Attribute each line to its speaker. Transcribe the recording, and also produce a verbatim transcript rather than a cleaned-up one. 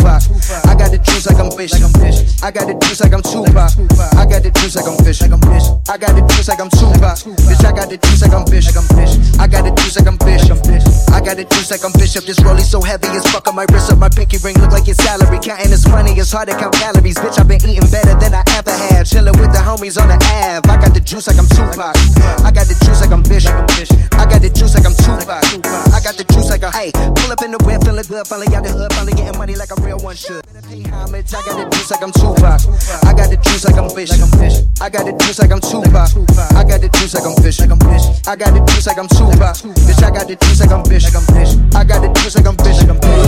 Speaker 1: Tupac. I got the juice like I'm Bishop. I got the juice like I'm Tupac. I got the juice like I'm Bishop. I got the juice like I'm Tupac. Bitch, I got the juice like I'm Bishop. I got the juice like I'm Bishop. I got the juice like I'm Bishop. This rollie so heavy as fuck on my wrist up. My pinky ring look like your salary. Counting this money, it's hard to count calories. Bitch, I've been eating better than I ever have. Chilling with the homies on the Ave. I got the juice like I'm Tupac. I got the juice like I'm Bishop. I got the juice like I'm Tupac. I got the juice like a hey. Pull up in the whip, feeling good. Finally got the hood, finally getting money like a real one should. Pay homage. I got the juice like I'm Tupac. I got the juice like I'm Bishop. I got the juice like I'm Tupac. I got the juice like I'm Bishop. I got the juice like I'm Tupac. Bitch, I got the juice like I'm Bishop. I got the juice like I'm Bishop.